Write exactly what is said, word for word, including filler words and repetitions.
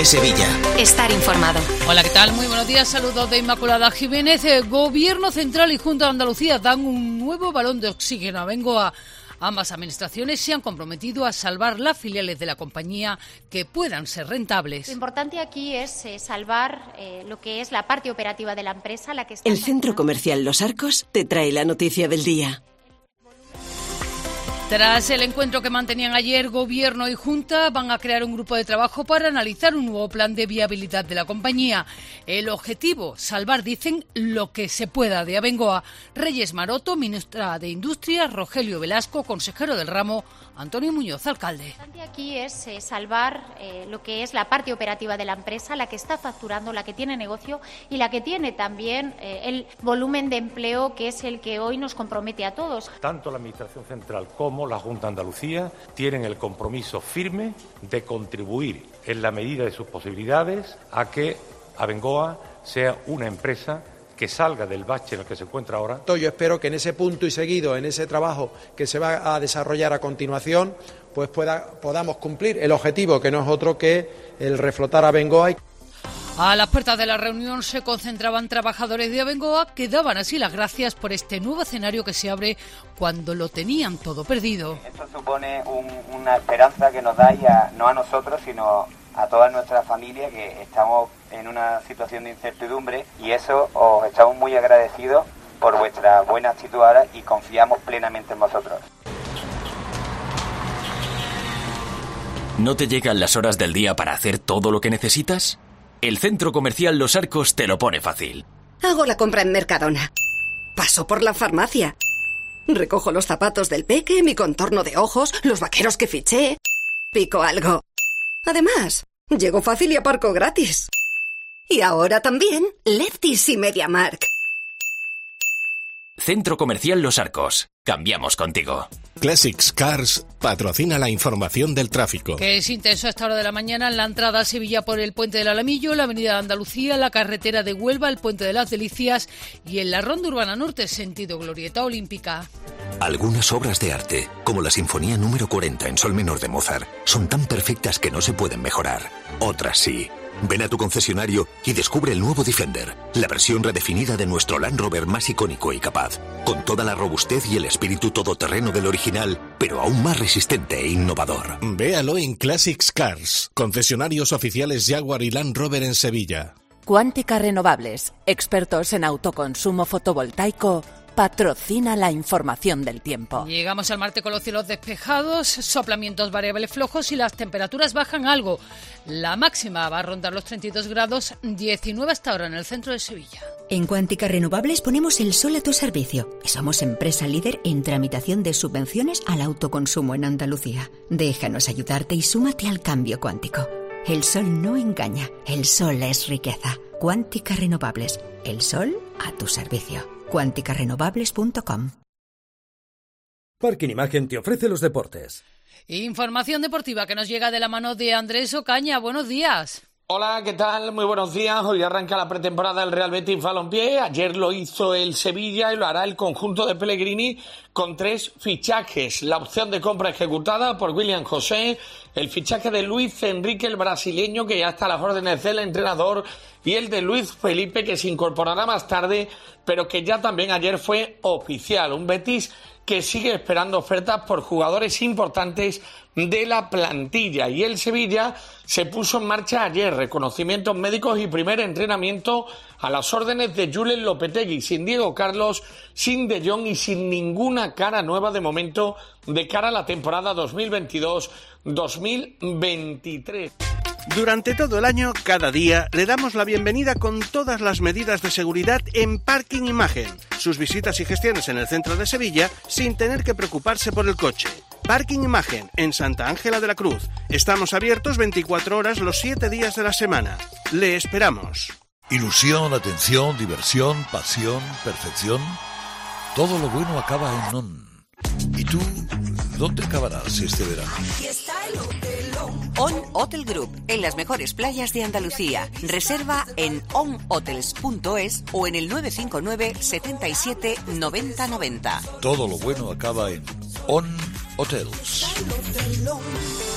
Cope Sevilla. Estar informado. Hola, ¿qué tal? Muy buenos días. Saludos de Inmaculada Jiménez. Gobierno Central y Junta de Andalucía dan un nuevo balón de oxígeno a Bengoa. Ambas administraciones se han comprometido a salvar las filiales de la compañía que puedan ser rentables. Lo importante aquí es eh, salvar eh, lo que es la parte operativa de la empresa. La que está El Centro Comercial Los Arcos te trae la noticia del día. Tras el encuentro que mantenían ayer, Gobierno y Junta van a crear un grupo de trabajo para analizar un nuevo plan de viabilidad de la compañía. El objetivo, salvar, dicen, lo que se pueda de Abengoa. Reyes Maroto, ministra de Industria, Rogelio Velasco, consejero del ramo, Antonio Muñoz, alcalde. Lo importante aquí es eh, salvar eh, lo que es la parte operativa de la empresa, la que está facturando, la que tiene negocio y la que tiene también eh, el volumen de empleo, que es el que hoy nos compromete a todos. Tanto la Administración Central como la Junta de Andalucía tienen el compromiso firme de contribuir en la medida de sus posibilidades a que Abengoa sea una empresa que salga del bache en el que se encuentra ahora. Yo espero que en ese punto y seguido, en ese trabajo que se va a desarrollar a continuación, pues pueda, podamos cumplir el objetivo, que no es otro que el reflotar Abengoa. A las puertas de la reunión se concentraban trabajadores de Abengoa que daban así las gracias por este nuevo escenario que se abre cuando lo tenían todo perdido. Esto supone un, una esperanza que nos da ya, no a nosotros, sino a toda nuestra familia, que estamos en una situación de incertidumbre, y eso os estamos muy agradecidos por vuestra buena actitud ahora y confiamos plenamente en vosotros. ¿No te llegan las horas del día para hacer todo lo que necesitas? El Centro Comercial Los Arcos te lo pone fácil. Hago la compra en Mercadona. Paso por la farmacia. Recojo los zapatos del peque, mi contorno de ojos, los vaqueros que fiché. Pico algo. Además, llego fácil y aparco gratis. Y ahora también Lefties y MediaMarkt. Centro Comercial Los Arcos. Cambiamos contigo. Classics Cars patrocina la información del tráfico. Que es intenso a esta hora de la mañana en la entrada a Sevilla por el Puente del Alamillo, la Avenida de Andalucía, la carretera de Huelva, el Puente de las Delicias y en la Ronda Urbana Norte, sentido Glorieta Olímpica. Algunas obras de arte, como la Sinfonía número cuarenta en sol menor de Mozart, son tan perfectas que no se pueden mejorar. Otras sí. Ven a tu concesionario y descubre el nuevo Defender, la versión redefinida de nuestro Land Rover más icónico y capaz, con toda la robustez y el espíritu todoterreno del original, pero aún más resistente e innovador. Véalo en Classics Cars, concesionarios oficiales Jaguar y Land Rover en Sevilla. Cuántica Renovables, expertos en autoconsumo fotovoltaico, patrocina la información del tiempo. Llegamos al martes con los cielos despejados, soplamientos variables flojos y las temperaturas bajan algo. La máxima va a rondar los treinta y dos grados, diecinueve hasta ahora en el centro de Sevilla. En Cuántica Renovables ponemos el sol a tu servicio y somos empresa líder en tramitación de subvenciones al autoconsumo en Andalucía. Déjanos ayudarte y súmate al cambio cuántico. El sol no engaña, el sol es riqueza. Cuántica Renovables, el sol a tu servicio. cuántica renovables punto com. Parking Imagen te ofrece los deportes. Información deportiva que nos llega de la mano de Andrés Ocaña. Buenos días. Hola, ¿qué tal? Muy buenos días. Hoy arranca la pretemporada del Real Betis Balompié. Ayer lo hizo el Sevilla y lo hará el conjunto de Pellegrini con tres fichajes. La opción de compra ejecutada por William José, el fichaje de Luis Enrique, el brasileño, que ya está a las órdenes del entrenador, y el de Luis Felipe, que se incorporará más tarde, pero que ya también ayer fue oficial. Un Betis que sigue esperando ofertas por jugadores importantes de la plantilla. Y el Sevilla se puso en marcha ayer, reconocimientos médicos y primer entrenamiento a las órdenes de Julen Lopetegui, sin Diego Carlos, sin De Jong y sin ninguna cara nueva de momento de cara a la temporada dos mil veintidós dos mil veintitrés. Durante todo el año, cada día, le damos la bienvenida con todas las medidas de seguridad en Parking Imagen. Sus visitas y gestiones en el centro de Sevilla sin tener que preocuparse por el coche. Parking Imagen, en Santa Ángela de la Cruz. Estamos abiertos veinticuatro horas los siete días de la semana. Le esperamos. Ilusión, atención, diversión, pasión, perfección. Todo lo bueno acaba en ON. ¿Y tú, dónde acabarás este verano? On Hotel Group, en las mejores playas de Andalucía. Reserva en on hotels punto es o en el nueve cinco nueve, setenta y siete, noventa noventa. Todo lo bueno acaba en ON Hotels.